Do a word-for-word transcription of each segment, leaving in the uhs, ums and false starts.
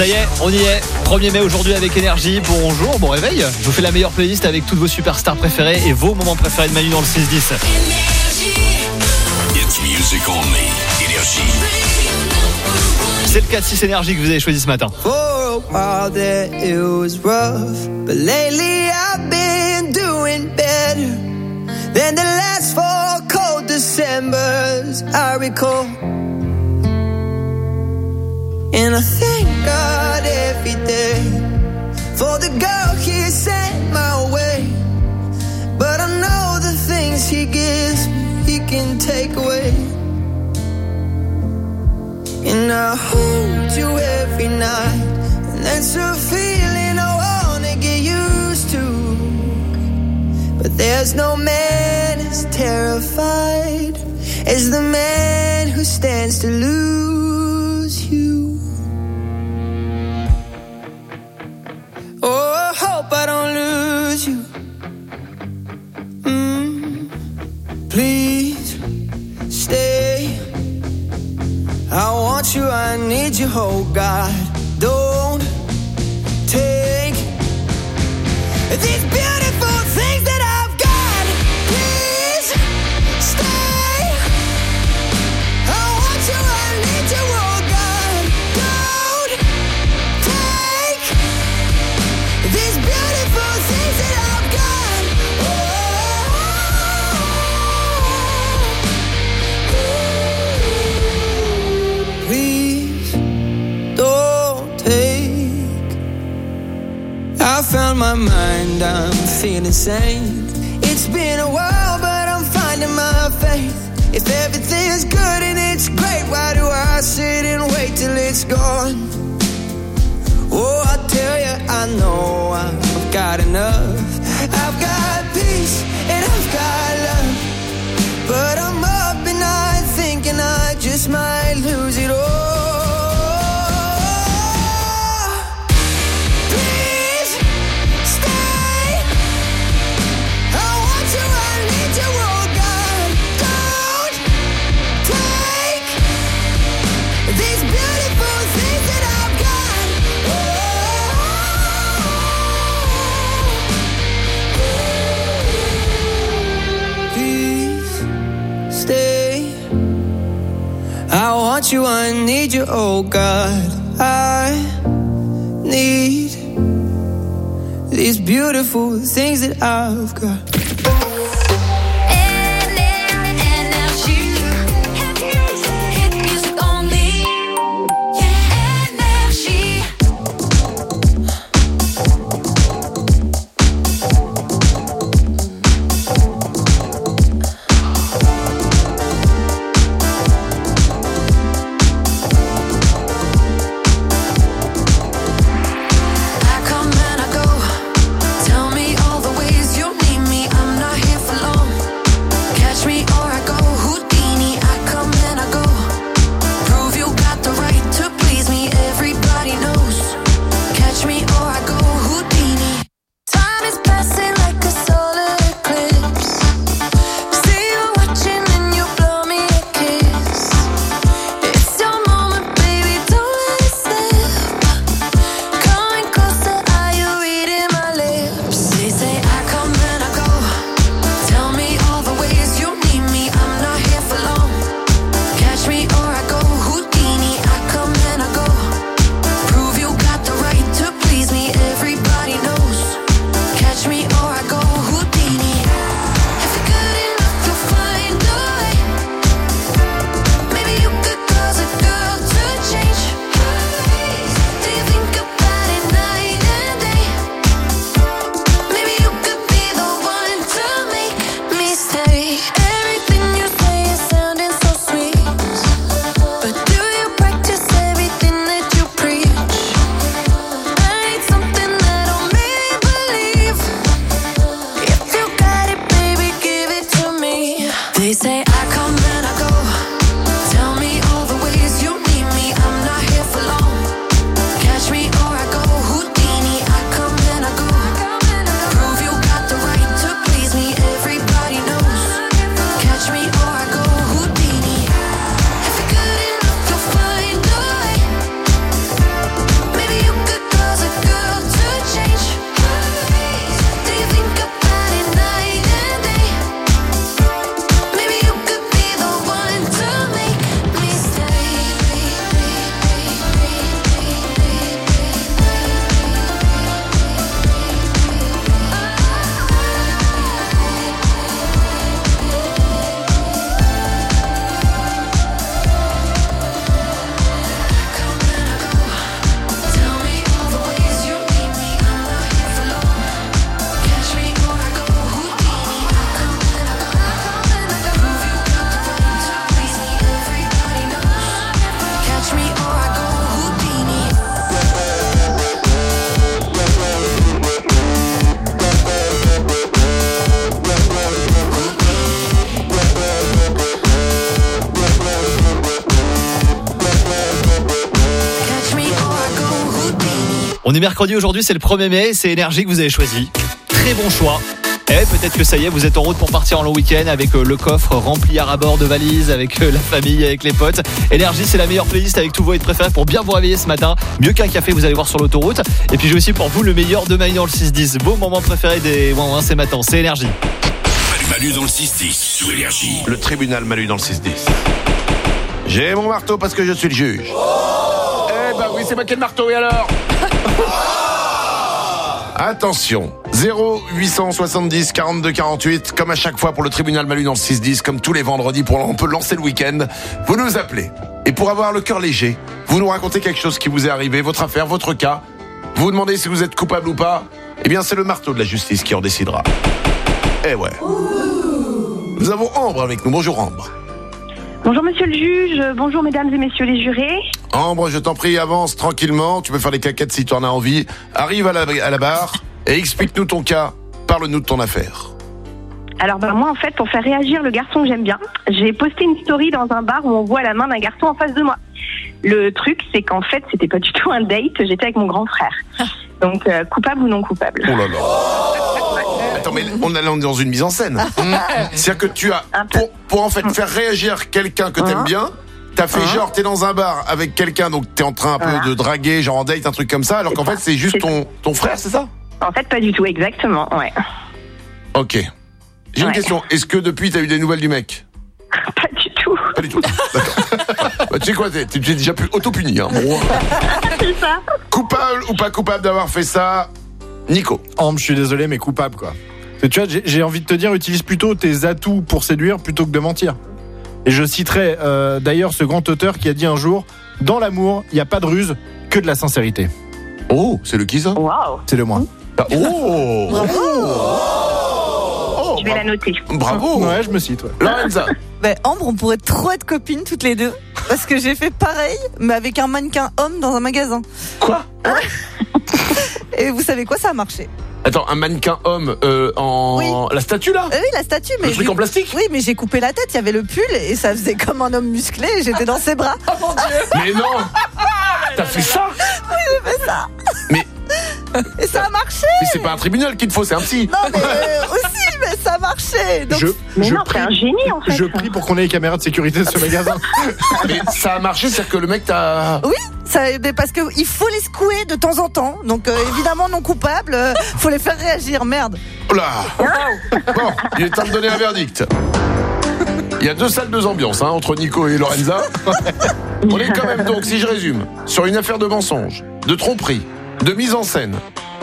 Ça y est, on y est. premier mai aujourd'hui avec Énergie. Bonjour, bon réveil. Je vous fais la meilleure playlist avec toutes vos superstars préférées et vos moments préférés de Manu dans le six dix. It's music only. Énergie. C'est le quatre six Énergie que vous avez choisi ce matin. For a while there it was rough, but lately I've been doing better than the last four cold Decembers I recall. And I thank God every day for the girl He sent my way. But I know the things He gives me, He can take away. And I hold you every night, and that's a feeling I wanna get used to. But there's no man as terrified as the man who stands to lose you. Oh, I hope I don't lose you. Mm, please stay. I want you, I need you, oh God. Don't take these beautiful things that I've got. Please stay. I want you, I need you, oh God. Don't take these beautiful things that I've got. Oh, please don't take. I found my mind, I'm feeling sane. It's been a while, but I'm finding my faith. If everything's good and it's great, why do I sit and wait till it's gone? Oh, I tell you, I know I've got enough. I've got peace and I've got love. But I'm up and I'm thinking I just might lose it all. Please stay. I want you, I need you, oh God. Don't take these beautiful things that I've got. Please stay. I want you, I need you, oh God. I need these beautiful things that I've got. Maybe On est mercredi aujourd'hui, c'est le premier mai, c'est Énergie que vous avez choisi. Très bon choix. Et peut-être que ça y est, vous êtes en route pour partir en long week-end avec euh, le coffre rempli à ras-bord de valises, avec euh, la famille, avec les potes. Énergie, c'est la meilleure playlist avec tous vos hits préférés pour bien vous réveiller ce matin. Mieux qu'un café, vous allez voir sur l'autoroute. Et puis j'ai aussi pour vous le meilleur de Manu dans le six dix. Vos moments préférés des ouin ouin, c'est maintenant, c'est Énergie. Manu dans le six dix sous Énergie. Le tribunal Manu dans le six dix. J'ai mon marteau parce que je suis le juge. Oh eh ben oui, c'est moi qui ai le marteau, et alors? Attention, zéro huit cent soixante-dix quarante-deux quarante-huit, comme à chaque fois pour le tribunal Manu dans le six dix, comme tous les vendredis, pour on peut lancer le week-end. Vous nous appelez. Et pour avoir le cœur léger, vous nous racontez quelque chose qui vous est arrivé, votre affaire, votre cas. Vous vous demandez si vous êtes coupable ou pas. Eh bien, c'est le marteau de la justice qui en décidera. Eh ouais. Nous avons Ambre avec nous. Bonjour Ambre. Bonjour monsieur le juge, bonjour mesdames et messieurs les jurés. Ambre, je t'en prie, avance tranquillement. Tu peux faire des caquettes si tu en as envie. Arrive à la, à la barre et explique-nous ton cas. Parle-nous de ton affaire. Alors ben moi en fait, pour faire réagir le garçon que j'aime bien, j'ai posté une story dans un bar où on voit la main d'un garçon en face de moi. Le truc, c'est qu'en fait, c'était pas du tout un date, j'étais avec mon grand frère. Donc euh, coupable ou non coupable. Oh là là. Attends, mais on est dans une mise en scène. C'est-à-dire que tu as, pour, pour en fait faire réagir quelqu'un que t'aimes bien, t'as fait genre, t'es dans un bar avec quelqu'un, donc t'es en train un peu de draguer, genre en date, un truc comme ça, alors qu'en fait c'est juste ton, ton frère, c'est ça? En fait, pas du tout, exactement, ouais. Ok. J'ai ouais. une question, est-ce que depuis t'as eu des nouvelles du mec? Pas du tout. Pas du tout. D'accord. Bah, tu sais quoi, t'es, t'es déjà plus auto-puni, hein. Bon. C'est ça. Coupable ou pas coupable d'avoir fait ça? Nico. Ambre, je suis désolé, mais coupable, quoi. Tu vois, j'ai, j'ai envie de te dire, utilise plutôt tes atouts pour séduire plutôt que de mentir. Et je citerai euh, d'ailleurs ce grand auteur qui a dit un jour, dans l'amour, il n'y a pas de ruse, que de la sincérité. Oh, c'est le qui ça? Waouh. C'est le moi. Ah, oh, Bravo. Oh, Je vais la noter. Bravo. Ouais, je me cite. Ouais. Lorenza. Ben, Ambre, on pourrait trop être copines toutes les deux. Parce que j'ai fait pareil, mais avec un mannequin homme dans un magasin. Quoi? Et vous savez quoi, ça a marché. Attends, un mannequin homme euh, en... Oui. La statue là? Euh, oui, la statue. Mais Le truc j'ai- en plastique? Oui, mais j'ai coupé la tête, il y avait le pull et ça faisait comme un homme musclé et j'étais dans ses bras. Oh mon Dieu. Mais non. T'as fait ça? J'ai fait ça. Mais, Et ça a marché. mais c'est pas un tribunal qu'il te faut, c'est un psy. Non, mais euh, aussi, mais ça a marché. Donc, Je, Mais je non, prie, t'es un génie en fait. je prie pour qu'on ait les caméras de sécurité de ce magasin. Mais ça a marché, c'est-à-dire que le mec t'a... oui, ça, mais parce que il faut les secouer de temps en temps. Donc euh, évidemment non coupables, euh, faut les faire réagir. Merde. Oh là. Bon, il est temps de donner un verdict. Il y a deux salles, deux ambiances, hein, entre Nico et Lorenza. On est quand même donc, si je résume, sur une affaire de mensonge, de tromperie, de mise en scène.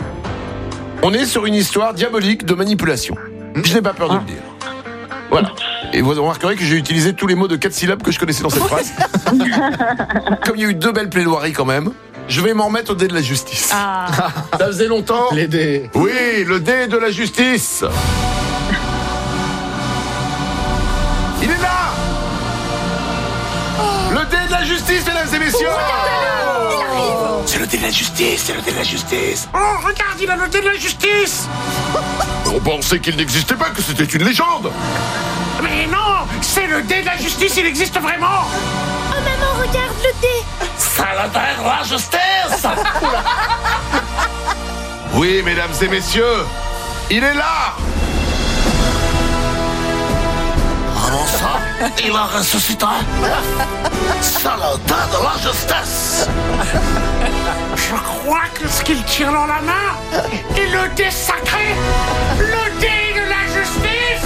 On est sur une histoire diabolique de manipulation. Je n'ai pas peur de le dire. Voilà. Et vous remarquerez que j'ai utilisé tous les mots de quatre syllabes que je connaissais dans cette phrase. Comme il y a eu deux belles plaidoiries quand même, je vais m'en remettre au dé de la justice. Ah. Ça faisait longtemps. Les dés. Oui, le dé de la justice. Il est là. Le dé de la justice, mesdames et messieurs. C'est le dé de la justice, c'est le dé de la justice. Oh, regarde, il a le dé de la justice. On pensait qu'il n'existait pas, que c'était une légende. Mais non, c'est le dé de la justice, il existe vraiment. Oh maman, regarde le dé. C'est le dé de la justice. Oui, mesdames et messieurs, il est là. Comment ça? Il a ressuscité. C'est le dé de la justice. Je crois que ce qu'il tire dans la main est le dé sacré, le dé de la justice.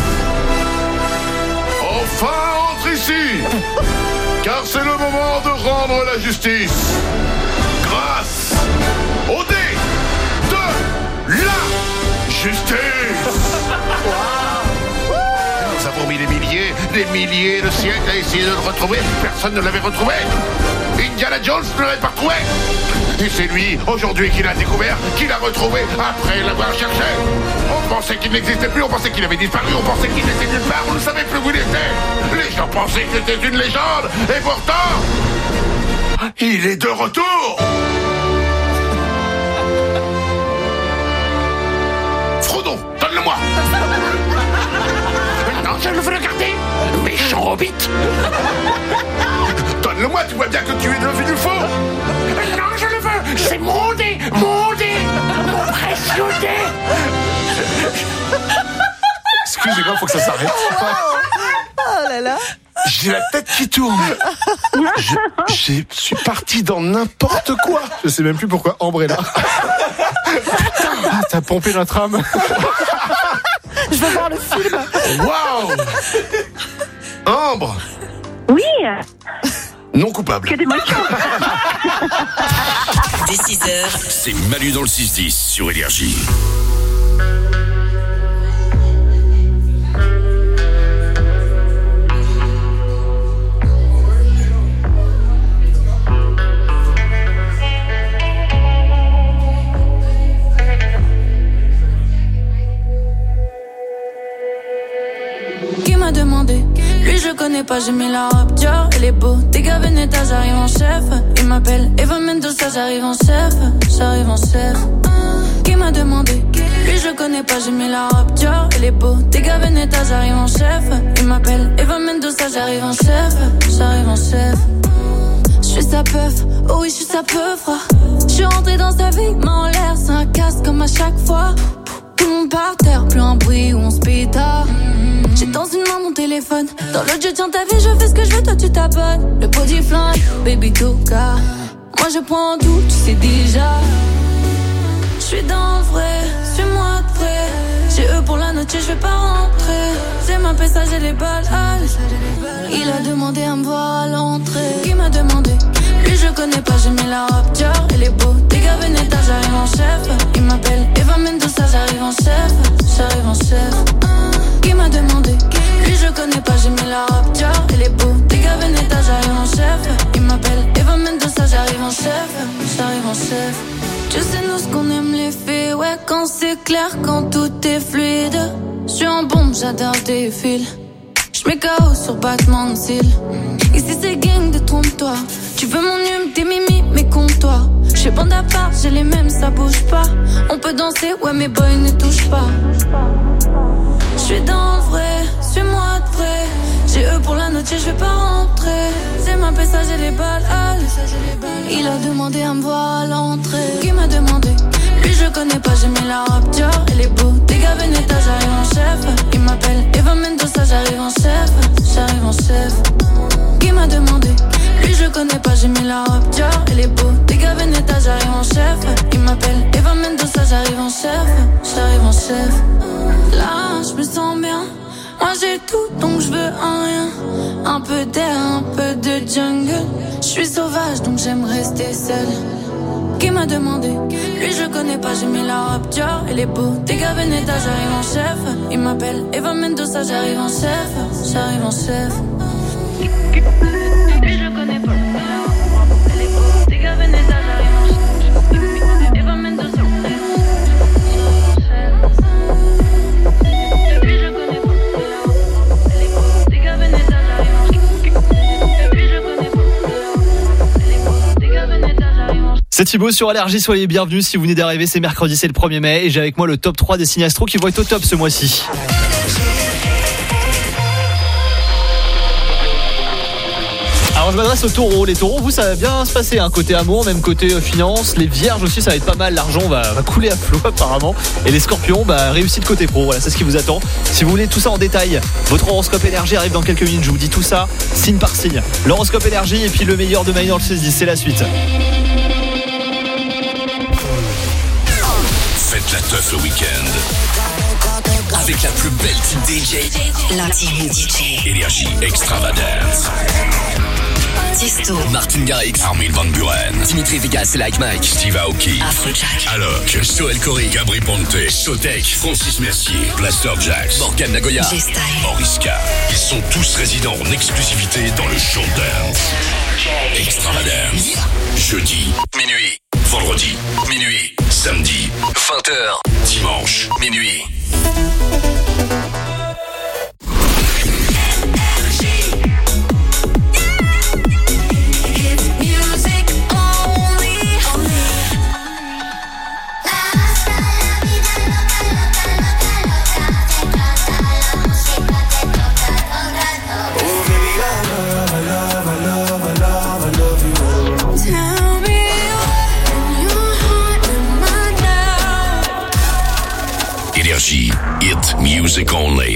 Enfin, entre ici, car c'est le moment de rendre la justice. Grâce au dé de la justice. Nous avons mis des milliers, des milliers de siècles à essayer de le retrouver. Personne ne l'avait retrouvé. Indiana Jones ne l'avait pas retrouvé. Et c'est lui, aujourd'hui, qui l'a découvert, qui l'a retrouvé après l'avoir cherché. On pensait qu'il n'existait plus, on pensait qu'il avait disparu, on pensait qu'il était nulle part, on ne savait plus où il était. Les gens pensaient que c'était une légende, et pourtant, il est de retour. Frodon, donne-le-moi. Non, je le veux le garder. Méchant hobbit. Donne-le-moi, tu vois bien que tu es devenu faux. Non, je le veux. C'est mon dé, mon c'est quoi, faut que ça s'arrête. Oh là là. J'ai la tête qui tourne. Je, je suis parti dans n'importe quoi. Je sais même plus pourquoi Ambre est là. Ah, t'as pompé notre âme. Je veux voir le film. Waouh. Ambre. Oui. Non coupable. Que d'émotions. Dès six heures, C'est Manu dans le six dix sur Énergie. Qui m'a demandé? Lui je connais pas, j'ai mis la robe Dior, elle est beau. T'es gars Veneta, j'arrive en chef. Il m'appelle Eva Mendoza, j'arrive en chef. J'arrive en chef. Qui m'a demandé? Lui je connais pas, j'ai mis la robe Dior, elle est beau. T'es gars Veneta, j'arrive en chef. Il m'appelle Eva Mendoza, j'arrive en chef. J'arrive en chef. J'suis sa peuf, oh oui j'suis sa peuf. J'suis rentré dans sa vie, main en l'air, c'est un casse comme à chaque fois. Tout le monde par terre, plus un bruit où on se pétard. J'ai dans une main mon téléphone, dans l'autre je tiens ta vie, je fais ce que je veux, toi tu t'abonnes. Le body flingue, baby toka. Moi je prends tout, tu sais déjà. J'suis dans le vrai, suis-moi de près. J'ai eux pour la note, je vais pas rentrer. C'est ma paix, j'ai les balles. Il a demandé à me voir à l'entrée. Qui m'a demandé? Lui je connais pas, j'ai mis la robe Dior, elle est beau. T'es gars Veneta, j'arrive en chef. Il m'appelle Eva Mendoza, j'arrive en chef. J'arrive en chef. Qui m'a demandé? Lui je connais pas, j'ai mis la robe Dior, elle est beau. T'es gars Veneta, j'arrive en chef. Il m'appelle Eva Mendoza, j'arrive en chef. J'arrive en chef. Tu sais nous ce qu'on aime les filles, ouais quand c'est clair, quand tout est fluide. J'suis en bombe, j'adore tes fils. J'mets K O sur battement de cils. Ici c'est gang, détrompe-toi. Tu veux mon hume, tes mimi, mais compte-toi. J'fais bande à part, j'ai les mêmes, ça bouge pas. On peut danser, ouais mes boys ne touchent pas. J'suis dans le vrai, suis-moi de près. J'ai eux pour la note, je vais pas rentrer. C'est ma paix, ça j'ai les balles. Il a demandé à me voir à l'entrée. Qui m'a demandé? Lui je connais pas, j'ai mis la robe Dior, elle est beau. T'es gars Veneta, j'arrive en chef. Il m'appelle Eva Mendoza, j'arrive en chef. J'arrive en chef. Qui m'a demandé? Lui je connais pas, j'ai mis la robe Dior, elle est beau. T'es gars Veneta, j'arrive en chef. Il m'appelle Eva Mendoza, j'arrive en chef. J'arrive en chef. Là je me sens bien. Moi j'ai tout donc je veux un rien. Un peu d'air, un peu de jungle. Je suis sauvage donc j'aime rester seule. Qui m'a demandé? Lui je connais pas, j'ai mis la robe Dior, elle est beau. T'es gars Veneta, j'arrive en chef. Il m'appelle Eva Mendoza, j'arrive en chef. J'arrive en chef. Lui je connais pas, elle est beau. T'es gars Veneta, j'arrive en chef. Eva Mendoza, c'est Thibaut sur Allergie, soyez les bienvenus si vous venez d'arriver, c'est mercredi, c'est le premier mai et j'ai avec moi le top trois des signes astro qui vont être au top ce mois-ci. Alors je m'adresse aux taureaux, les taureaux vous ça va bien se passer, hein, côté amour, même côté euh, finance, les vierges aussi ça va être pas mal, l'argent va, va couler à flot apparemment et les scorpions bah réussite côté pro, voilà c'est ce qui vous attend. Si vous voulez tout ça en détail, votre horoscope énergie arrive dans quelques minutes, je vous dis tout ça signe par signe. L'horoscope énergie et puis le meilleur de Manu dans le six dix, c'est la suite. Faites la teuf le week-end avec la plus belle team D J. la team D J. Énergie Extravagance. Tiesto, Martin Garrix, Armin Van Buren, Dimitri Vegas, Like Mike, Steve Aoki, Afrojack, Alok, Joel Corey, Gabri Ponte, Sotek, Francis Mercier, Blaster Jacks, Morgan Nagoya, G-Style, Oriska. Ils sont tous résidents en exclusivité dans le show dance. Extravagance. Jeudi, minuit. Vendredi, minuit. Samedi, vingt heures. Dimanche, minuit. Hit music only.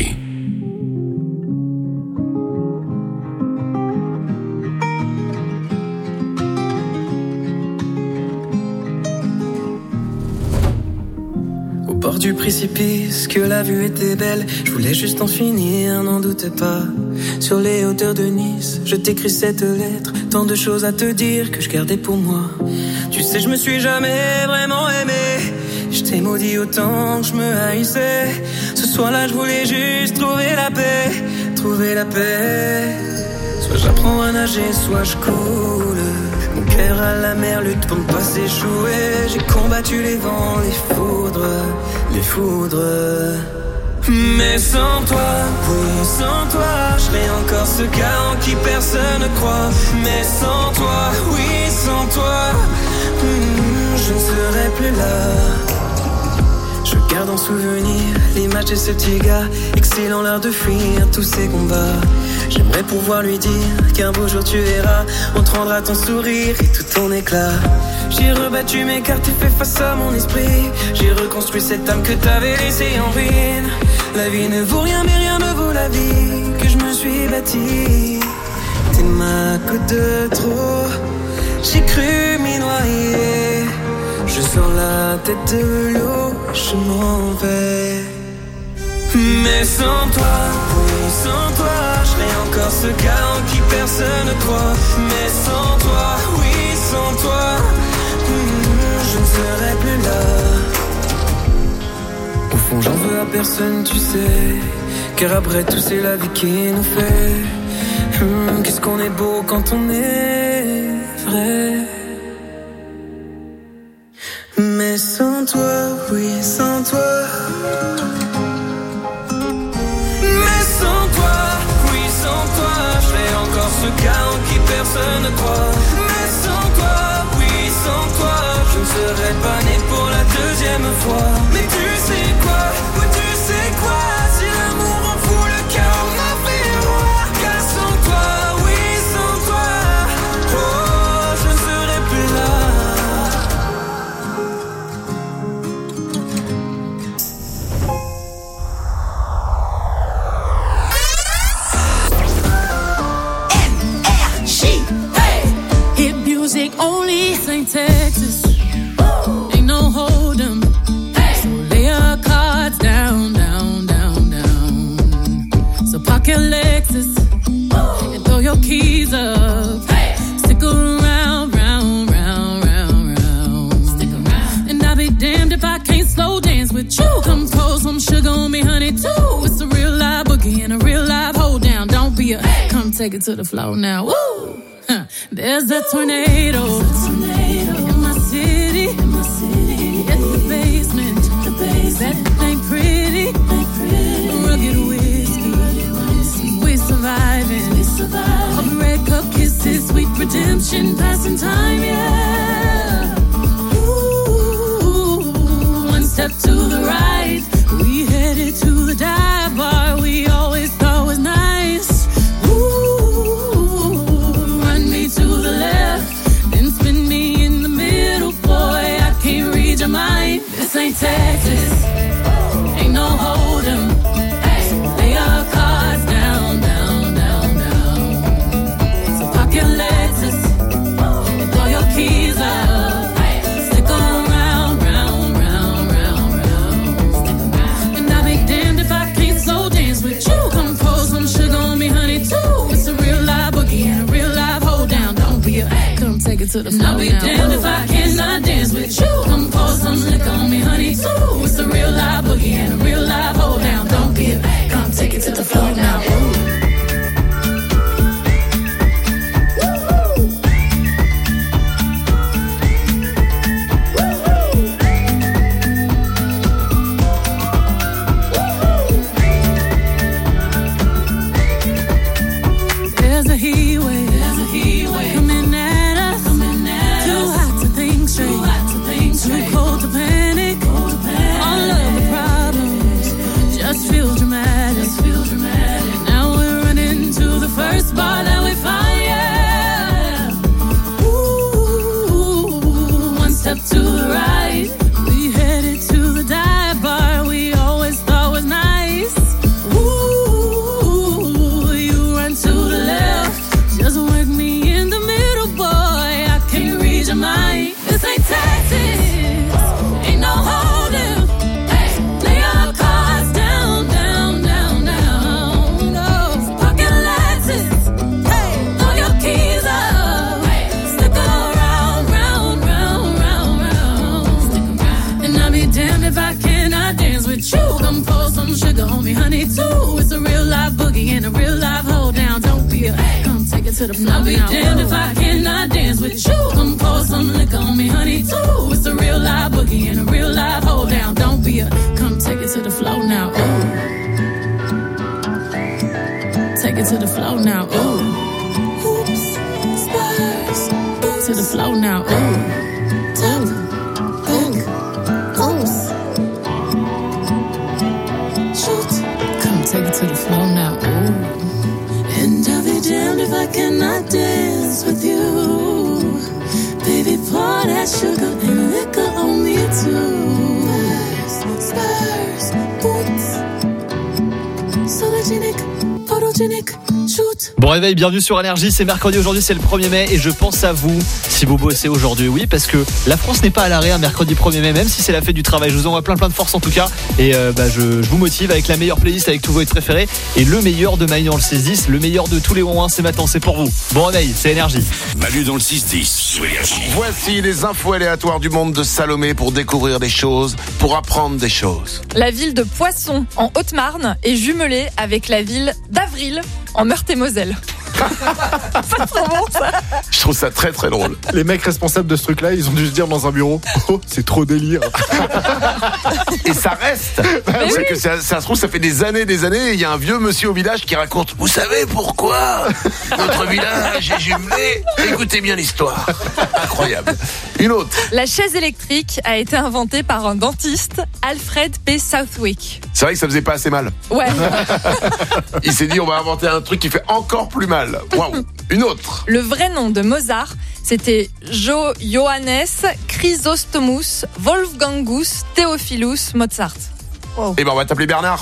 bord du précipice, que la vue était belle. Je voulais juste en finir, n'en doute pas. Sur les hauteurs de Nice, je t'écris cette lettre. Tant de choses à te dire que je gardais pour moi. Tu sais, je me suis jamais vraiment aimé. Je t'ai maudit autant que je me haïssais. Ce soir-là, je voulais juste trouver la paix. Trouver la paix. Soit j'apprends à nager, soit je coule. Mon cœur à la mer lutte pour ne pas s'échouer. J'ai combattu les vents, les foudres, les foudres. Mais sans toi, oui, sans toi, je serais encore ce gars en qui personne ne croit. Mais sans toi, oui, sans toi, hmm, je ne serais plus là. Je garde en souvenir l'image de ce petit gars, excellent l'art de fuir tous ces combats. J'aimerais pouvoir lui dire qu'un beau jour tu verras, on te rendra ton sourire et tout ton éclat. J'ai rebattu mes cartes et fait face à mon esprit. J'ai reconstruit cette âme que t'avais laissée en ruine. La vie ne vaut rien mais rien ne vaut la vie que je me suis bâtie. T'es ma goutte de trop, j'ai cru m'y noyer. Je sors la tête de l'eau, je m'en vais. Mais sans toi, oui sans toi, je serais encore ce gars en qui personne ne croit. Mais sans toi, oui sans toi, hmm, je ne serais plus là. Au fond j'en veux à personne tu sais, car après tout c'est la vie qui nous fait. hmm, Qu'est-ce qu'on est beau quand on est vrai. Mais sans toi, oui sans toi. Ce gars en qui personne ne croit. Mais sans toi, oui sans toi, je ne serais pas né pour la deuxième fois. Mais tu sais quoi, oui tu sais quoi, si l'amour en fout le cœur, on a fait roi. Car sans toi, oui sans toi, oh je ne serais plus là. Music only, Saint Texas. Woo! Ain't no hold 'em. Hey! So lay your cards down, down, down, down. So park your Lexus Woo! And throw your keys up. Hey! Stick around, round, round, round, round. Stick around. And I'll be damned if I can't slow dance with you. Come pour some sugar on me, honey, too. It's a real live boogie and a real live hold down. Don't be a hey! Come take it to the floor now. Woo! There's a tornado, There's a tornado in my city, in my city. In the basement, the basement. That ain't pretty, ain't pretty. Rugged whiskey, rugged whiskey. We surviving, we surviving. All the red cup kisses, sweet redemption, passing time, yeah. Ooh, one step to the right, we headed to the dive bar we always thought was nice. To the left, then spin me in the middle, boy, I can't read your mind. This ain't Texas, ain't no hold 'em. Hey, lay your cards down, down, down, down. So park your Lexus and throw your keys up. Hey, stick around, round, round, round, round. And I'll be damned if I can't slow dance with you. Come pour some sugar on me, honey, too. It's a real live boogie and a real live hold down. Don't be a come take it to the floor. I'll be now. Damned if I cannot dance with you. Come pour some liquor on me, honey, too. It's a real live boogie and a real live hold down. Don't be a come take it to the floor now. There's a heat wave, there's a heat wave coming at us, coming at too us. Hot to think straight, too hot to think straight, too cold to panic, cold to panic. All of the problems just feel dramatic. life boogie and a real life hold down. Don't be a come take it to the floor. I'll be damned if I cannot dance with you. Come pour some liquor on me, honey, too. It's a real life boogie and a real life hold down. Don't be a come take it to the floor now. Ooh. Take it to the floor now. Ooh. Oops, spurs. To the floor now. Ooh. Tap, hook, oops. Shoot. Come take it to the floor now. Ooh. And I'll be damned if I cannot dance with you. Baby, pour that sugar and liquor on me too. Spurs, spurs, boots. Sologenic, photogenic. Bon réveil, bienvenue sur Énergie, c'est mercredi aujourd'hui, c'est le premier mai et je pense à vous si vous bossez aujourd'hui, oui, parce que la France n'est pas à l'arrêt un mercredi premier mai, même si c'est la fête du travail. Je vous envoie plein plein de force en tout cas et euh, bah, je, je vous motive avec la meilleure playlist, avec tous vos hits préférés et le meilleur de Manu dans le six dix, le meilleur de tous les ouin c'est maintenant, c'est pour vous. Bon réveil, c'est Énergie. Manu dans le six dix sur Énergie. Voici les infos aléatoires du monde de Salomé pour découvrir des choses, pour apprendre des choses. La ville de Poisson en Haute-Marne est jumelée avec la ville d'Avril en Meurthe-et-Moselle. C'est trop bon ça. Je trouve ça très très drôle. Les mecs responsables de ce truc-là, ils ont dû se dire dans un bureau, oh, c'est trop délire. Et ça reste. C'est oui. que ça, ça se trouve, ça fait des années, des années. Il y a un vieux monsieur au village qui raconte. Vous savez pourquoi notre village est jumelé? Écoutez bien l'histoire. Incroyable. Une autre. La chaise électrique a été inventée par un dentiste, Alfred P. Southwick. C'est vrai que ça faisait pas assez mal. Ouais. Il s'est dit, on va inventer un truc qui fait encore plus mal. Waouh. Une autre. Le vrai nom de Mozart, c'était Jo Johannes Chrysostomus Wolfgangus Theophilus Mozart. Oh. Eh ben on va t'appeler Bernard.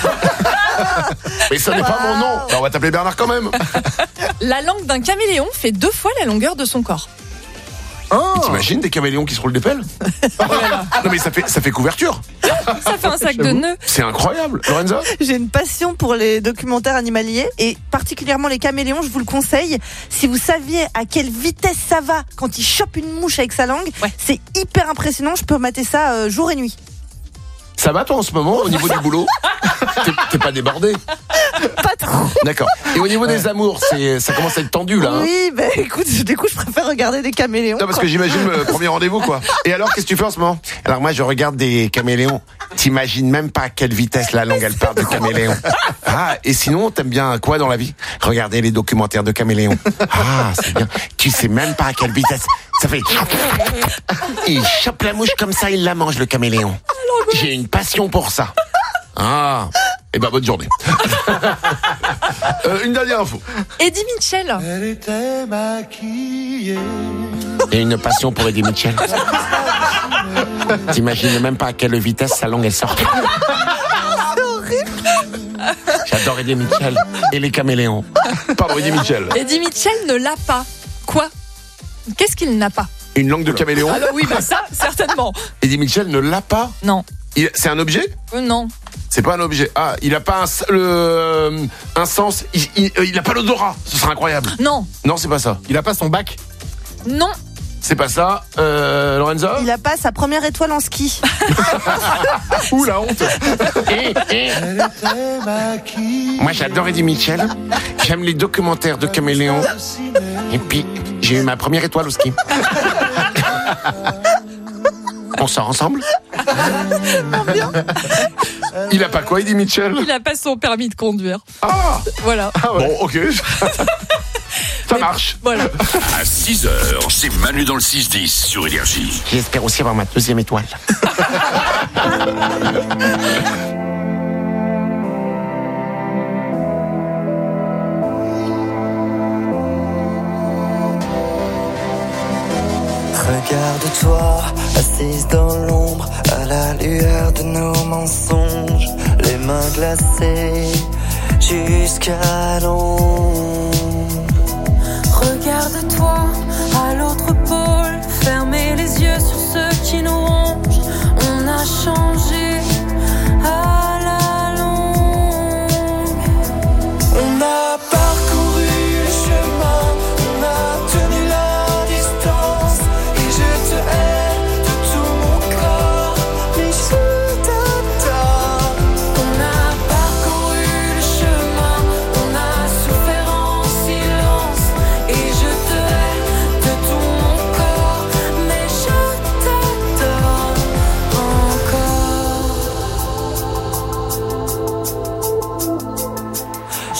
Mais ça n'est pas mon nom. Ben, on va t'appeler Bernard quand même. La langue d'un caméléon fait deux fois la longueur de son corps. Oh. T'imagines des caméléons qui se roulent des pelles? Oh là là. Non mais ça fait, ça fait couverture. Ça fait un sac de nœuds. C'est incroyable. Lorenza? J'ai une passion pour les documentaires animaliers et particulièrement les caméléons, je vous le conseille. Si vous saviez à quelle vitesse ça va quand il chope une mouche avec sa langue, ouais. C'est hyper impressionnant. Je peux mater ça euh, jour et nuit. Ça va toi en ce moment au niveau du boulot? T'es, t'es pas débordé? Pas trop. D'accord. Et au niveau des amours, c'est, ça commence à être tendu là. Hein. Oui, bah écoute, du coup je préfère regarder des caméléons. Non, parce que j'imagine le premier rendez-vous quoi. Et alors qu'est-ce que tu fais en ce moment? Alors moi je regarde des caméléons. T'imagines même pas à quelle vitesse la langue elle part de caméléon. Ah, et sinon t'aimes bien quoi dans la vie? Regarder les documentaires de caméléons. Ah, c'est bien. Tu sais même pas à quelle vitesse. Ça fait. Il chope la mouche comme ça, il la mange le caméléon. J'ai une passion pour ça. Ah, et ben bonne journée. euh, une dernière info. Eddie Mitchell. Elle était maquillée. Et une passion pour Eddie Mitchell. T'imagines même pas à quelle vitesse sa langue elle sort. C'est horrible. J'adore Eddie Mitchell et les caméléons. Pardon, Eddie Mitchell. Eddie Mitchell ne l'a pas. Quoi? Qu'est-ce qu'il n'a pas? Une langue de caméléon? Ah bah oui, bah ça, certainement. Eddie Mitchell ne l'a pas? Non. Il, c'est un objet? euh, Non. C'est pas un objet. Ah, il a pas un, le, un sens. Il, il, il a pas l'odorat. Ce serait incroyable. Non. Non, c'est pas ça. Il a pas son bac? Non. C'est pas ça. Euh, Lorenza? Il a pas sa première étoile en ski. Ouh, la honte. Et, et. Moi, j'adore Eddie Mitchell. J'aime les documentaires de caméléons. Et puis, j'ai eu ma première étoile au ski. On sort ensemble? Il a pas quoi, Eddie Mitchell? Il a pas son permis de conduire. Ah! Voilà. Ah ouais. Bon, ok. Ça marche. Voilà. À six heures, c'est Manu dans le six dix sur Énergie. J'espère aussi avoir ma deuxième étoile. Regarde-toi, assise dans l'ombre, à la lueur de nos mensonges, les mains glacées jusqu'à l'ombre. Regarde-toi à l'autre pôle, fermez les yeux sur ceux qui nous rongent. On a changé à la longue. On a parcouru le chemin, on a tenu la distance. Et je te hais de tout mon corps, mais je t'attends. On a parcouru le chemin,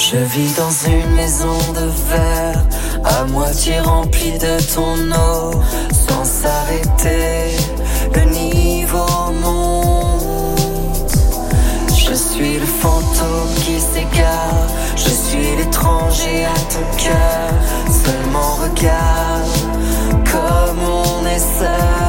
Je vis dans une maison de verre, à moitié remplie de ton eau, sans s'arrêter, le niveau monte. Je suis le fantôme qui s'égare, je suis l'étranger à ton cœur. Seulement regarde comme on est seul.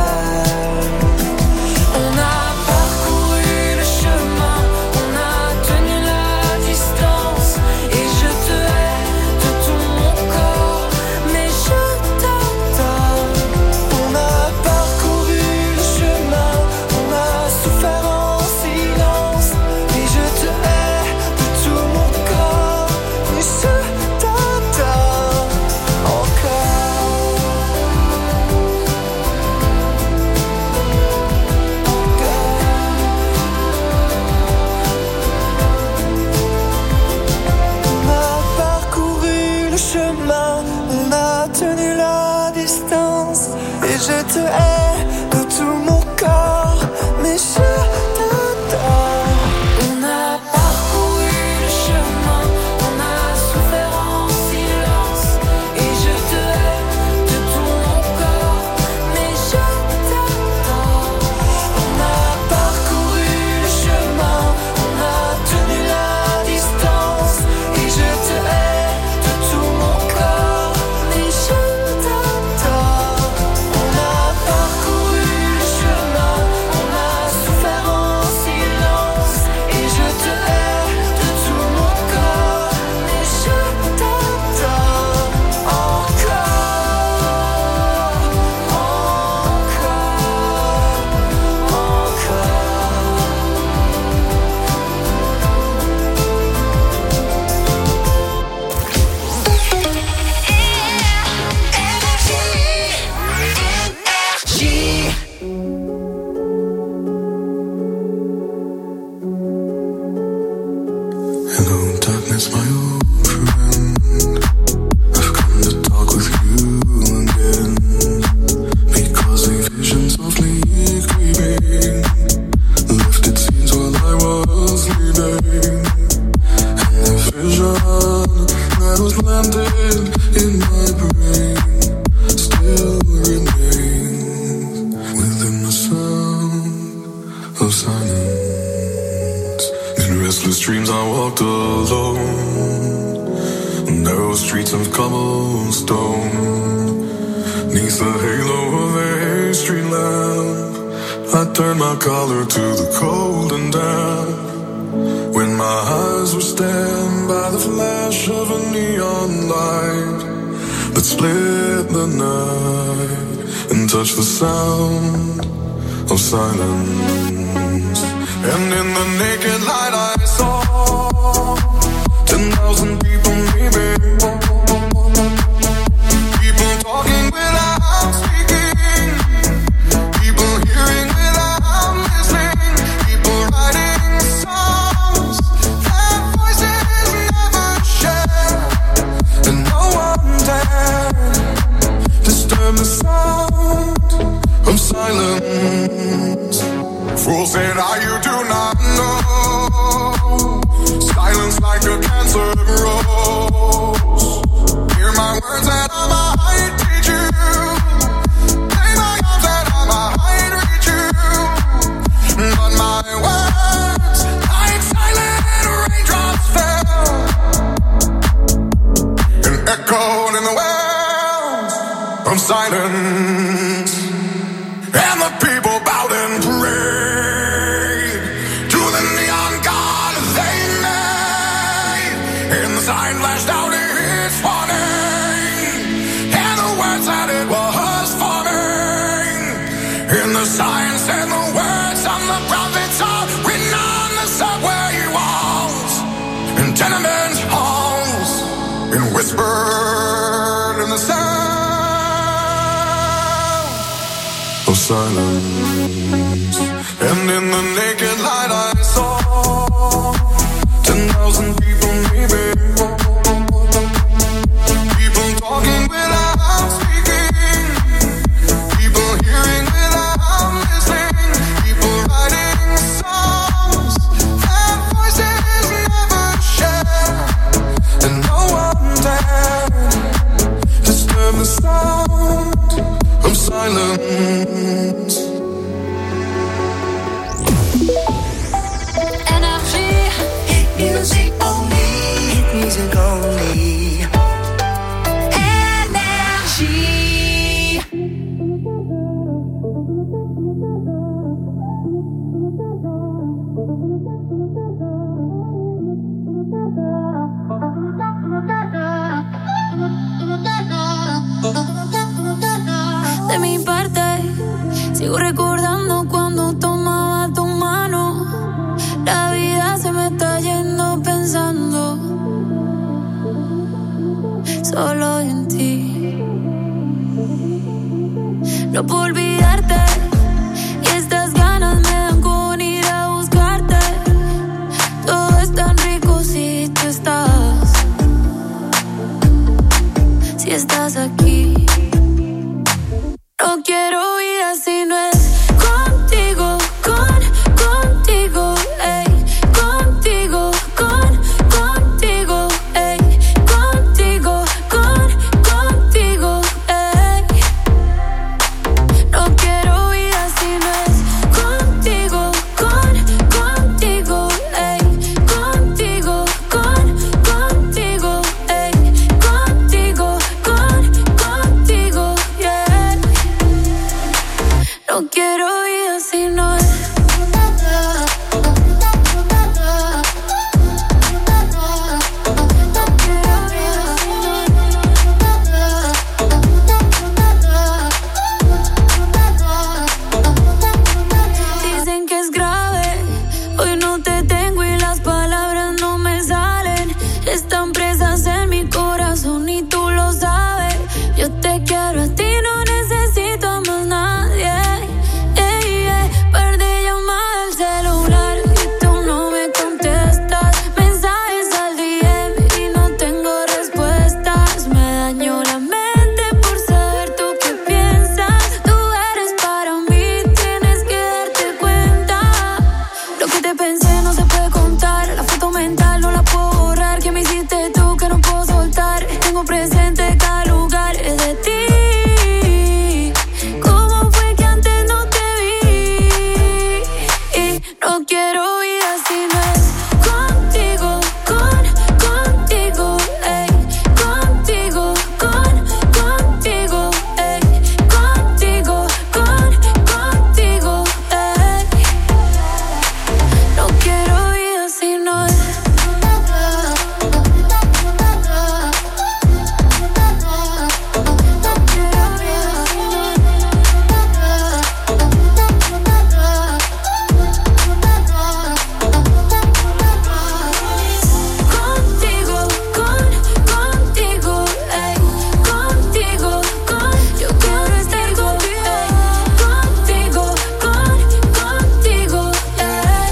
On a parcouru le chemin, on a tenu la distance, et je te hais de tout mon corps, mais je t'adore. On a parcouru le chemin, on a souffert en silence, et je te hais de tout mon corps, mais je t'adore encore. On a parcouru le chemin, on a tenu la distance, et je te hais de tout mon corps, mais je t'adore. On a parcouru le chemin, on a souffert en silence, et je te hais de tout mon corps, mais je t'adore. On a parcouru le chemin, on a tenu la distance, et je te hais de tout mon corps, mais je t'adore. On a parcouru le chemin, on a souffert en silence, et je te hais de tout mon corps, mais je t'adore encore, Hello, darkness, my old friend. I've come to talk with you again, because a vision softly creeping lifted scenes while I was sleeping, and the vision that was planted in my brain still remains within the sound of silence. In restless dreams I walked alone, narrow streets of cobblestone, neath the halo of a street lamp. I turned my collar to the cold and damp, when my eyes were stabbed by the flash of a neon light that split the night and touched the sound of silence. And in the naked light I saw ten thousand people maybe, people talking without speaking, people hearing without listening, people writing songs that voices never share, and no one dared disturb the sound of silence. Fool said I, you do not know, silence like a cancer grows. Hear my words that I might teach you, lay my arms that I might reach you, but my words like silent raindrops fell and echoed in the wells of silence, and the people bowed and prayed to the neon god they made, and the sign flashed out its warning, and the words that it was forming, and the sign said the words of the prophets are written on the subway walls and tenement halls, and whispered in the sound of silence. And in the naked light I saw ten thousand people maybe, people talking without speaking, people hearing without listening, people writing songs that voices never share, only. Énergie. De mi parte, sigo recordando cuando tomaba tu mano. La vida se me está yendo pensando solo en ti. No puedo olvidarte y estas ganas me dan con ir a buscarte. Todo es tan rico si tú estás, si estás aquí. No quiero vida si no es contigo, con, contigo, ey, contigo, con, contigo, ey, contigo, con, contigo, ey. No quiero vida si no es contigo, con, contigo, ey, contigo, con, contigo, ey, contigo, con, contigo, yeah. No quiero vida si no es. Dicen que es grave, hoy no te tengo y las palabras no me salen. Están presas en mi corazón y tú lo sabes. Yo te quiero a ti, no necesito a más nadie. Yeah, yeah. Perdí llamada al celular y tú no me contestas. Mensajes al D M y no tengo respuestas. Me dañó la mente por saber tú qué piensas. Tú eres para mí, tienes que darte cuenta. Lo que te pensé no se puede contar. La foto mental no la puedo borrar. Que me hiciste tú que no puedo soltar. Tengo presente cada lugar de ti. ¿Cómo fue que antes no te vi? Y no quiero vida si no es contigo, con, contigo, ey, contigo, con, contigo, ey, contigo, con, contigo, ey. No quiero vida si no es. Contigo, con, contigo, ey, contigo, con, yo quiero estar contigo, contigo, con, contigo, ey.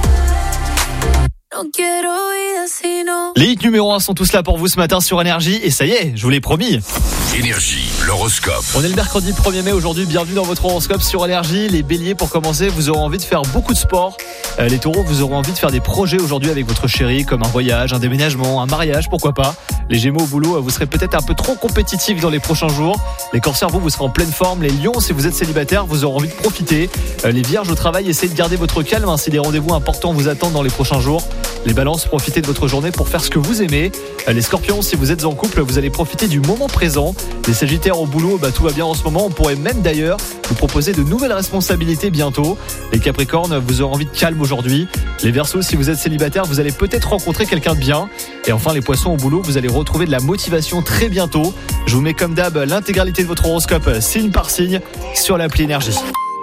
No quiero vida si no. Les hits numéro un sont tous là pour vous ce matin sur Énergie. Et ça y est, je vous l'ai promis. Énergie, l'horoscope. On est le mercredi premier mai aujourd'hui, bienvenue dans votre horoscope sur Énergie. Les béliers, pour commencer, vous aurez envie de faire beaucoup de sport. Euh, les taureaux, vous aurez envie de faire des projets aujourd'hui avec votre chérie, comme un voyage, un déménagement, un mariage, pourquoi pas. Les gémeaux au boulot, vous serez peut-être un peu trop compétitifs dans les prochains jours. Les cancers, vous, vous serez en pleine forme. Les lions, si vous êtes célibataire, vous aurez envie de profiter. Euh, les vierges au travail, essayez de garder votre calme hein, si des rendez-vous importants vous attendent dans les prochains jours. Les balances, profitez de votre journée pour faire ce que vous aimez. Euh, les scorpions, si vous êtes en couple, vous allez profiter du moment présent. Les sagittaires au boulot, bah, tout va bien en ce moment. On pourrait même d'ailleurs vous proposer de nouvelles responsabilités bientôt. Les capricornes, vous aurez envie de calme aujourd'hui. Les verseaux, si vous êtes célibataire, vous allez peut-être rencontrer quelqu'un de bien. Et enfin, les poissons au boulot, vous allez retrouver de la motivation très bientôt. Je vous mets comme d'hab l'intégralité de votre horoscope signe par signe sur l'appli Énergie.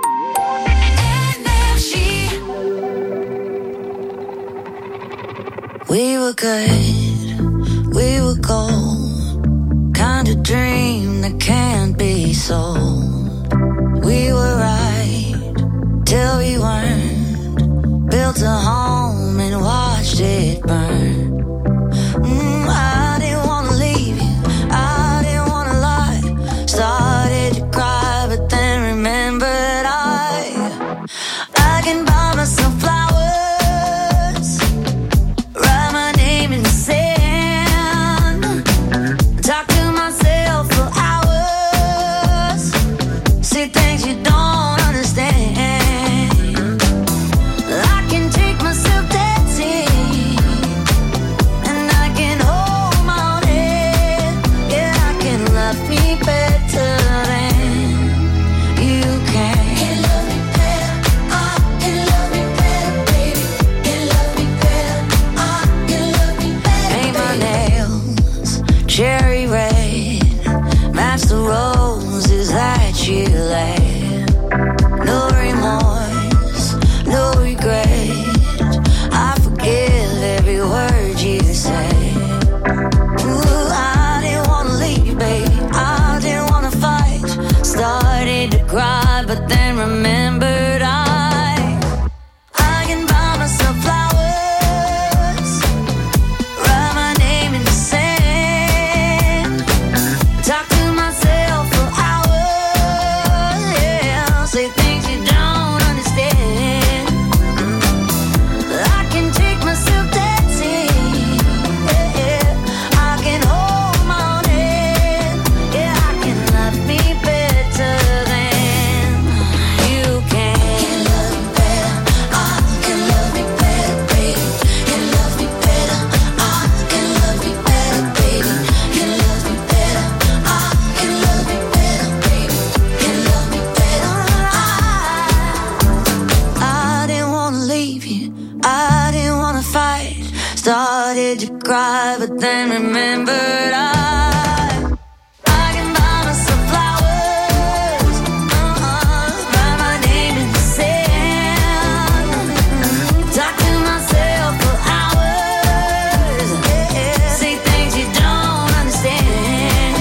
We were good, we were gold, kind of dream that can't be sold. We were right till we weren't, built a home and watched it burn. Mm, I didn't wanna leave you, I didn't wanna lie, started to cry but then remembered I, I can buy myself flowers, write my name and say cry, but then remembered I, I can buy myself flowers, uh-uh, write my name in the sand, talk to myself for hours, yeah, say things you don't understand.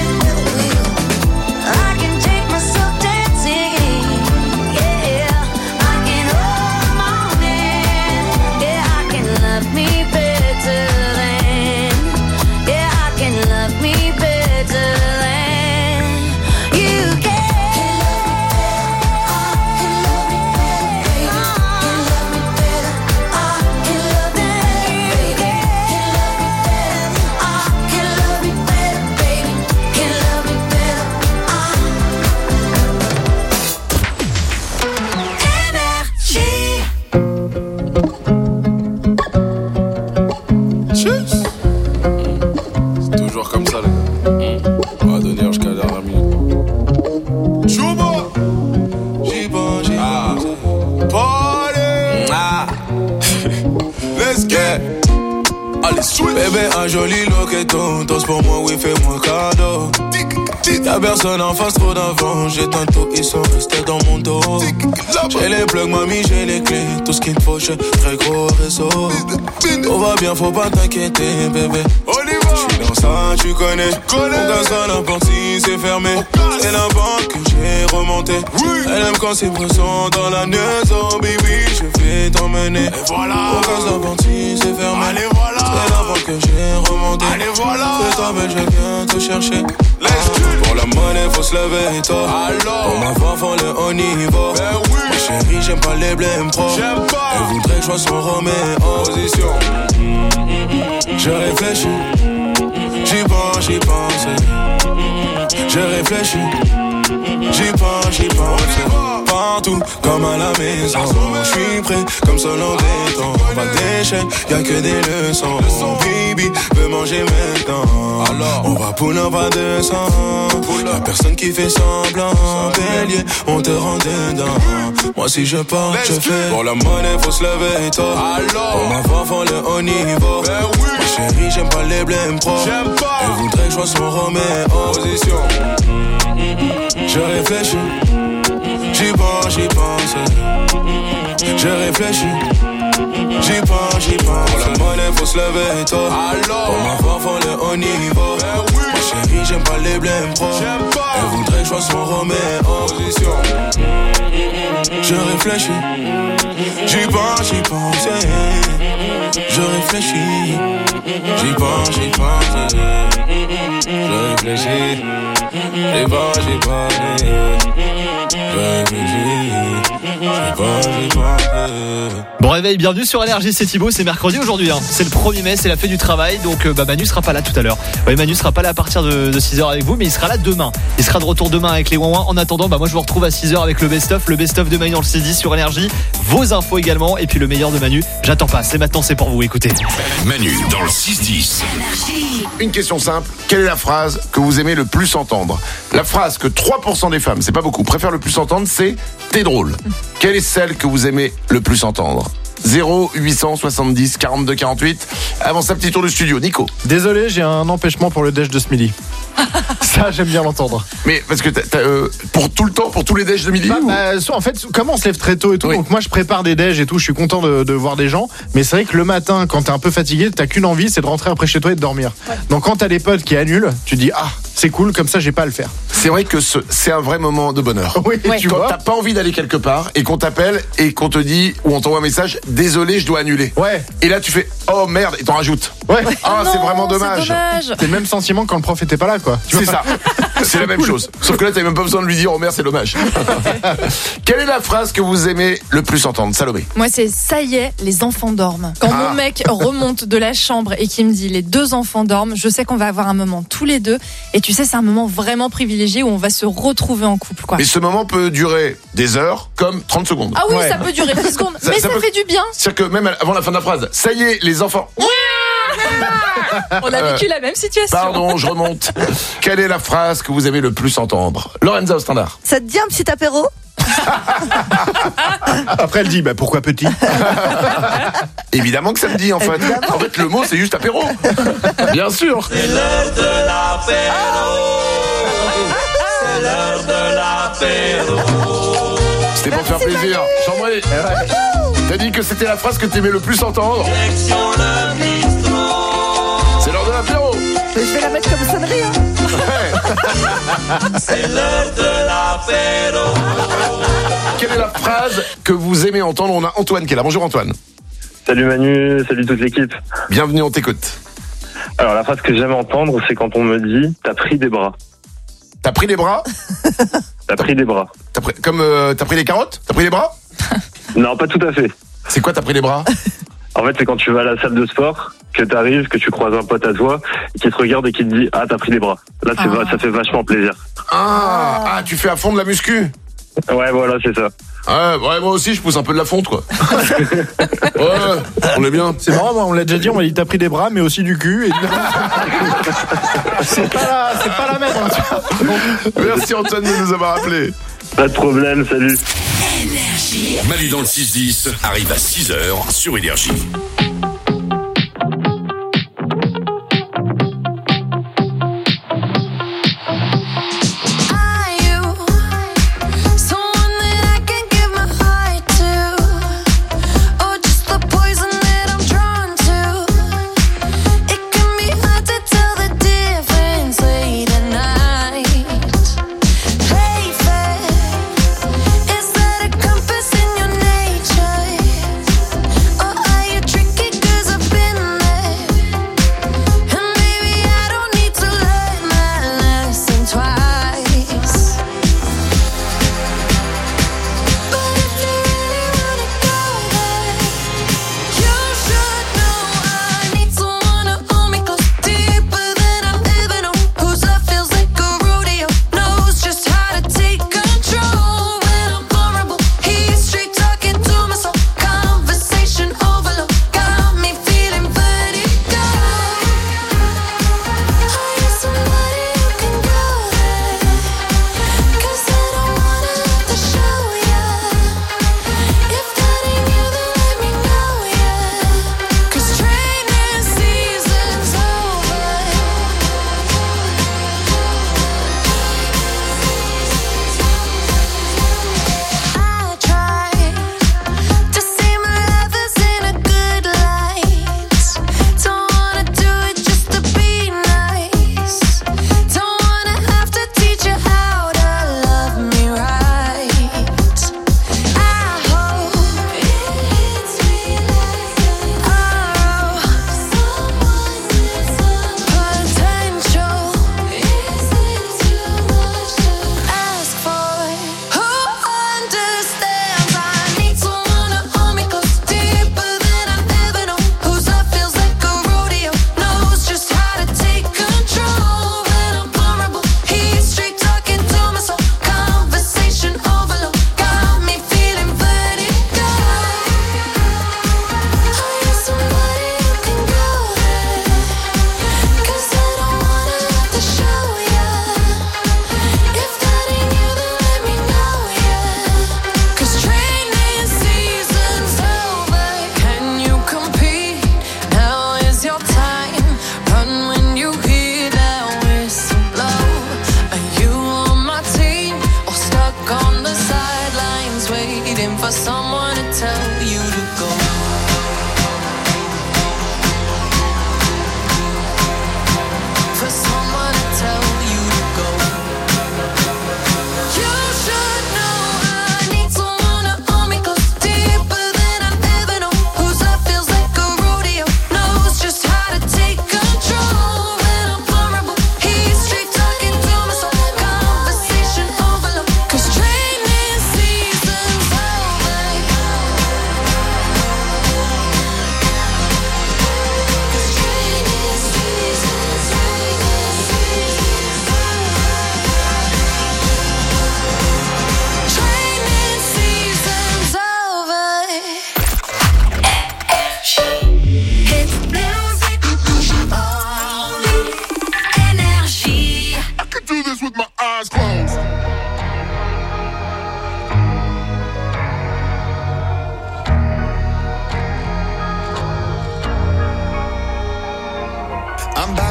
I can take myself dancing, yeah, I can hold the morning, yeah, I can love me better than, yeah, I can love me better than you can. Can love me better, I can love me better, I can love me better, baby, can love me better, I C'est toujours comme ça, les gars. On va donner jusqu'à la dernière minute. Chouba! J'y pense, j'y pense. Party! Ah! Let's get! Allez, switch! Bébé, un joli loqueton. Danse pour moi, oui, fais-moi cadeau. Y'a personne en face, trop d'avant. J'ai tantôt, ils sont restés dans mon dos. J'ai les plugs, mamie, j'ai les clés. Tout ce qu'il me faut, j'ai très gros réseau. Tout va bien, faut pas t'inquiéter, bébé. J'suis dans ça, tu connais. On casse à la porte si c'est fermé. C'est la banque que j'ai remontée. Elle aime quand c'est présent dans la maison, baby. Je vais t'emmener. Voilà. On casse la porte si c'est fermé. Allez, voilà. C'est la banque que j'ai remontée. Allez, voilà. C'est toi, mais je viens te chercher. Pour la monnaie, faut se lever tôt. Pour ma voix, faut le haut niveau. Ben oui. Ma chérie, j'aime pas les blèmes pro. J'aime pas. Elle voudrait que je sois son Roméo. Position. Je réfléchis. J'y pense, j'y pense. Je réfléchis. J'y pense, j'y pense. Partout, comme à la maison. J'suis prêt, comme seul en béton. Pas d'échec, y'a que des leçons. Baby, veut manger maintenant. Alors, on va pull up à deux cents. Y'a personne qui fait semblant. Bélier, on te rend dedans. Moi si je pars, je fais. Pour la monnaie, faut se lever tôt. Pour ma voix, faut le haut niveau. Ma chérie, j'aime pas les blèmes pro. Elle voudrait que je sois son Roméo. Position. Je réfléchis. J'y pense, j'y pense. Je réfléchis. J'y pense, j'y pense. Pour la monnaie, faut se lever tôt. Pour ma voix, faut le haut niveau. Ma chérie, j'aime pas les blèmes pro. Elle voudrait que je sois son Roméo. Position. Je réfléchis. J'y pense, j'y pense. Je réfléchis. J'y pense, j'y pense. Je réfléchis. J'y pense, j'y pense. Je réfléchis. J'y pense, j'y pense. Bon réveil, bienvenue sur Énergie, c'est Thibaut, c'est mercredi aujourd'hui, hein. C'est le premier mai, c'est la fête du travail, donc bah, Manu sera pas là tout à l'heure. Ouais, Manu sera pas là à partir de, de six heures avec vous, mais il sera là demain. Il sera de retour demain avec les ouin-ouin. En attendant, bah, moi je vous retrouve à six heures avec le best-of, le best-of de Manu dans le C dix sur Énergie, vos infos également, et puis le meilleur de Manu, j'attends pas, c'est maintenant, c'est pour vous, écoutez. Manu dans le six dix. Une question simple, quelle est la phrase que vous aimez le plus entendre? La phrase que trois pour cent des femmes, c'est pas beaucoup, préfèrent le plus entendre, c'est « t'es drôle ». Quelle est celle que vous aimez le plus entendre? zéro huit cent soixante-dix quarante-deux quarante-huit. Avant ça, petit tour de studio. Nico. Désolé, j'ai un empêchement pour le déj de ce midi. Ça, j'aime bien l'entendre. Mais parce que t'as, t'as, euh, pour tout le temps, pour tous les déj de midi bah, ou... bah, En fait, comme on se lève très tôt et tout, oui. Donc moi je prépare des déj et tout, je suis content de, de voir des gens. Mais c'est vrai que le matin, quand t'es un peu fatigué, t'as qu'une envie, c'est de rentrer après chez toi et de dormir. Ouais. Donc quand t'as des potes qui annulent, tu dis ah, c'est cool, comme ça j'ai pas à le faire. C'est vrai que ce, c'est un vrai moment de bonheur. Oui, ouais. Tu quand vois. T'as pas envie d'aller quelque part et qu'on t'appelle et qu'on te dit ou on t'envoie un message, désolé, je dois annuler. Ouais. Et là tu fais oh merde et t'en rajoutes. Ouais. Ah, non, c'est vraiment dommage. C'est, dommage. C'est le même sentiment quand le prof était pas là, quoi. Tu c'est ça. C'est la même chose. Sauf que là, t'as même pas besoin de lui dire oh merde, c'est dommage. Quelle est la phrase que vous aimez le plus entendre, Salomé? Moi, c'est ça y est, les enfants dorment. Quand ah. mon mec remonte de la chambre et qu'il me dit les deux enfants dorment, je sais qu'on va avoir un moment tous les deux. Et tu sais, c'est un moment vraiment privilégié où on va se retrouver en couple, quoi. Mais ce moment peut durer des heures comme trente secondes. Ah oui, ouais. Ça peut durer dix secondes. Ça, mais ça, ça peut... fait du bien. C'est-à-dire que même avant la fin de la phrase, ça y est, les enfants. On a vécu euh, la même situation. Pardon, je remonte. Quelle est la phrase que vous aimez le plus entendre? Lorenza au standard. Ça te dit un petit apéro? Après, elle dit, bah pourquoi petit? Évidemment que samedi, en fait. Évidemment. En fait, le mot, c'est juste apéro. Bien sûr. C'est l'heure de l'apéro. C'est l'heure de l'apéro. C'était pour faire plaisir. Jean-Marie, t'as dit que c'était la phrase que t'aimais le plus entendre. Direction le bistrot. C'est l'heure de l'apéro. Je vais la mettre comme sonnerie. Hein. C'est l'heure de l'apéro. Quelle est la phrase que vous aimez entendre? On a Antoine qui est là. Bonjour Antoine. Salut Manu, salut toute l'équipe. Bienvenue, on t'écoute. Alors la phrase que j'aime entendre, c'est quand on me dit « t'as pris des bras T'as pris les bras ». T'as pris des bras. T'as pris, comme euh, t'as pris les carottes? T'as pris les bras? Non, pas tout à fait. C'est quoi t'as pris les bras? En fait, c'est quand tu vas à la salle de sport, que t'arrives, que tu croises un pote à toi, qui te regarde et qui te dit « ah, t'as pris les bras ». Là, c'est va- ça fait vachement plaisir. Ah, ah, tu fais à fond de la muscu? Ouais, voilà, c'est ça. Ouais, ouais, moi aussi, je pousse un peu de la fonte, quoi. Ouais, on est bien. C'est marrant, moi, on l'a déjà dit, on m'a dit t'as pris des bras, mais aussi du cul. Et... c'est, pas la, c'est pas la même. Hein, tu vois. Merci Antoine de nous avoir appelés. Pas de problème, salut. Manu dans le six dix arrive à six heures sur Énergie. Trick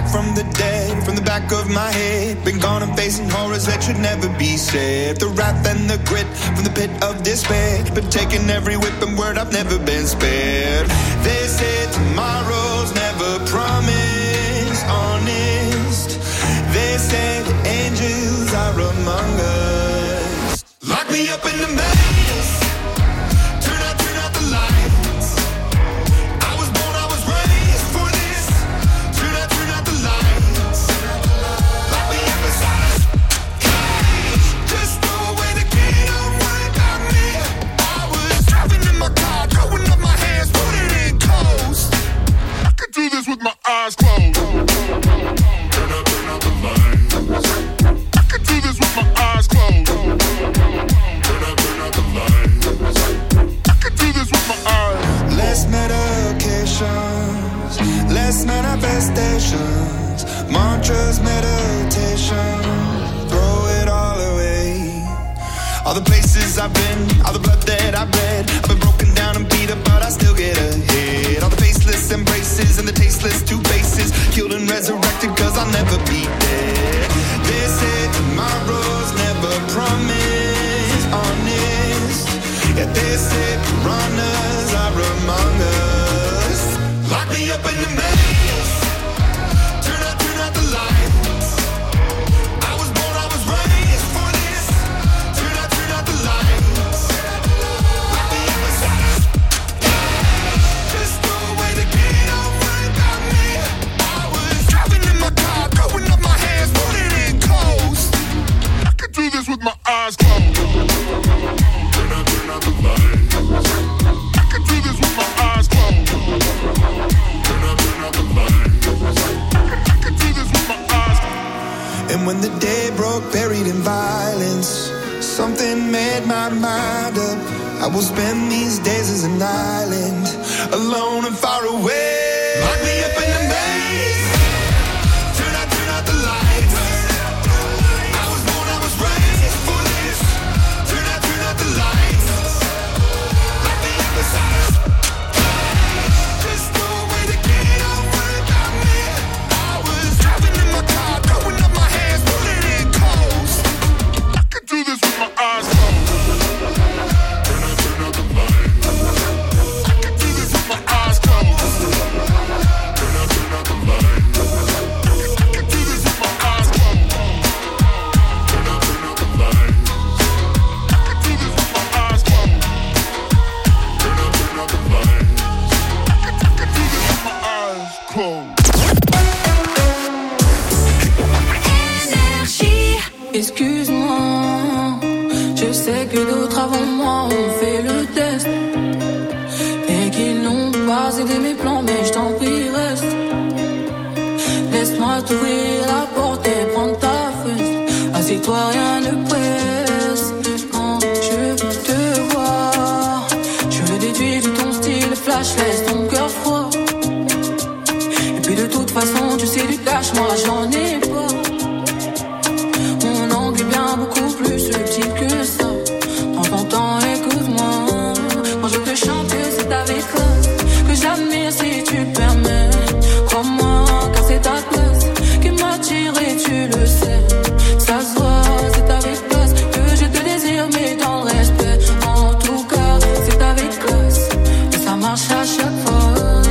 from the dead, from the back of my head. Been gone and facing horrors that should never be said. The wrath and the grit from the pit of despair. Been taking every whip and word, I've never been spared. They say tomorrow's never promised, honest. They say the angels are among us. Lock me up in the maze. Turn out, turn out the lights. I was born, I was raised for this. Turn out, turn out the lights. Lock me up inside a cage. Just throw away the key, don't worry about me. I was driving in my car, throwing up my hands, putting it in coast. I could do this with my eyes closed. Turn out, turn out the lights. I could do this with my eyes closed. Turn out, turn out the lights. I could do this with my eyes. Less medications, less manifestations, mantras, meditation. Throw it all away. All the places I've been, all the blood that I've bled. I've been broken down and beat up, but I still get ahead. All the faceless embraces and the tasteless two faces, killed and resurrected, cause I'll never be dead. They say tomorrow's never promised, honest. Yeah, they say piranhas are among us. Lock me up in the maze. Turn out, turn out the lights. I was born, I was raised for this. Turn out, turn out the lights. Lock me up inside a cage. Just throw away the key, don't worry about me. I was driving in my car, throwing up my hands, putting it in coast. I could do this with my eyes closed. Turn out, turn out the lights. I could do this with my eyes closed. Turn out, turn out the lights. I could do this with my eyes closed. And when the day broke, buried in violence, something made my mind up. I will spend these days as an island, alone and far away. Lock me up in the maze. Turn out, turn out the lights. I was born, I was raised for this. Turn out, turn out the lights. Lock me up inside a cage. Just throw away the key, don't worry about me. I was driving in my car, throwing up my hands, putting it in coast. I could do this with my eyes closed. Turn out, turn out the lights. I could do this with my eyes closed. Turn out, turn out the lights. I could do this with my eyes closed. Turn out, turn out the lights. I could do this with my eyes closed. Turn out, turn out the lights. I could, I could do this with my eyes closed. Excuse-moi, je sais que d'autres avant moi ont fait le test et qu'ils n'ont pas aidé mes plans, mais je t'en prie reste. Laisse-moi t'ouvrir la porte et prendre ta fesse. Assieds-toi, rien ne presse. Quand je te vois, je le déduis de ton style flash, laisse ton cœur froid. Et puis de toute façon, tu sais du cash, moi j'en ai pas. Mon angle est bien beaucoup plus subtil que ça. Prends ton temps, écoute-moi. Quand je te chante, c'est avec classe que j'admire si tu le permets. Crois-moi, car c'est ta classe qui m'attire et tu le sais. Ça se voit, c'est avec classe que je te désire, mais dans le respect. En tout cas, c'est avec classe et ça marche à chaque fois.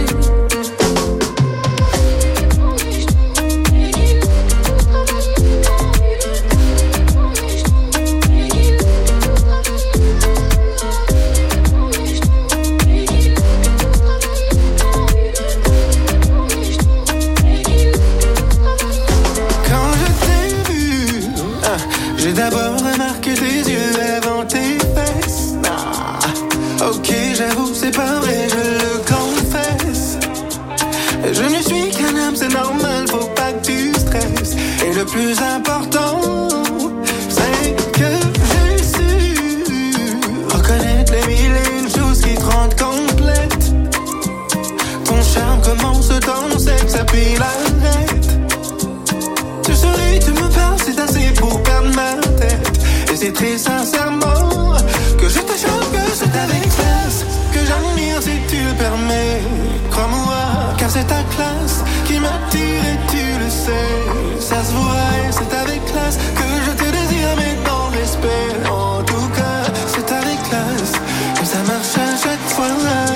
J'ai d'abord remarqué tes yeux avant tes fesses. Ah, ok, j'avoue, c'est pas vrai, je le confesse. Je ne suis qu'un homme, c'est normal, faut pas que tu stresses. Et le plus important, c'est que j'ai su reconnaître les mille et une choses qui te rendent complète. Ton charme commence dans le sexe, puis l'arrête. Tu souris, tu me parles, c'est assez pour perdre ma tête. Et c'est très sincèrement que je te chante, que c'est avec classe que j'admire si tu le permets. Crois-moi, car c'est ta classe qui m'attire et tu le sais. Ça se voit et c'est avec classe que je te désire, mais dans le respect. En tout cas, c'est avec classe que ça marche à chaque fois.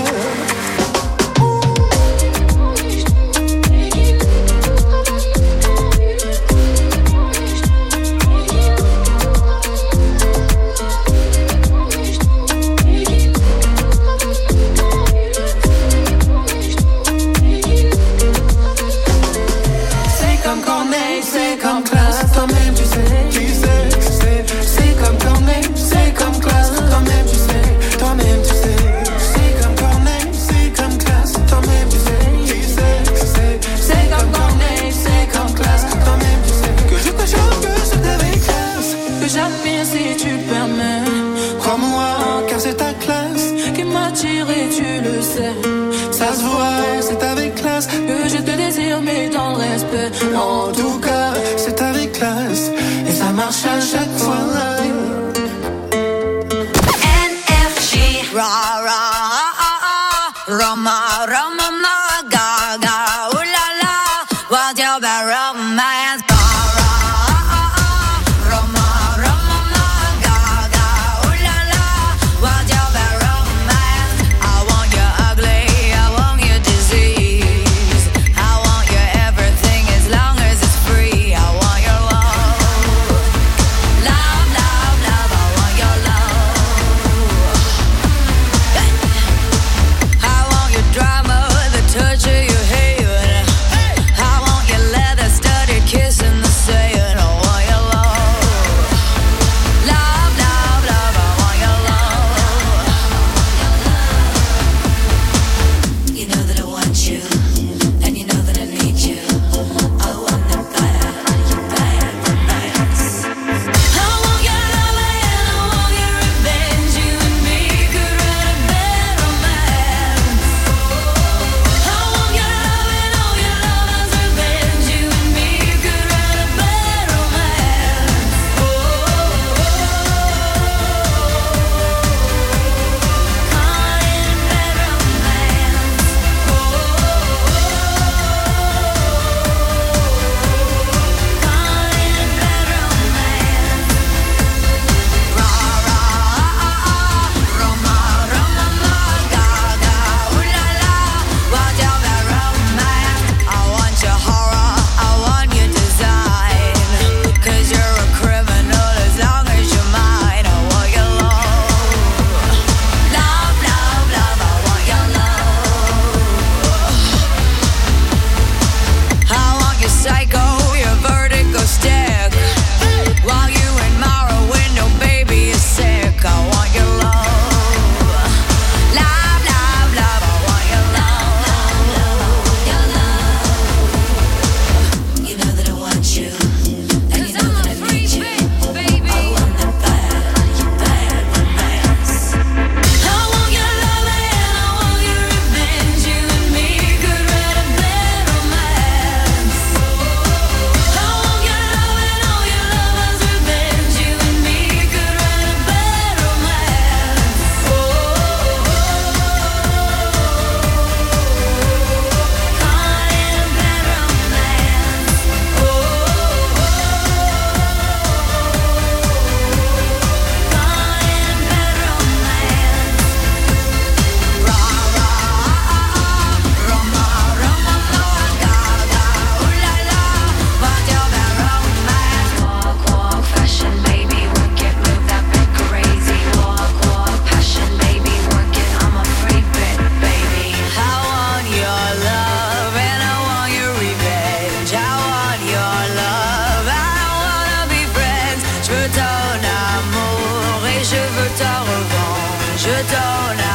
Ça se voit, c'est avec classe que je te désire, mais dans le respect. En tout cas, c'est avec classe et ça marche à chaque fois. N R J, ra ra Roma, Roma, ma gaga, ooh la la, what's your bad romance? Je veux ta revanche, je donne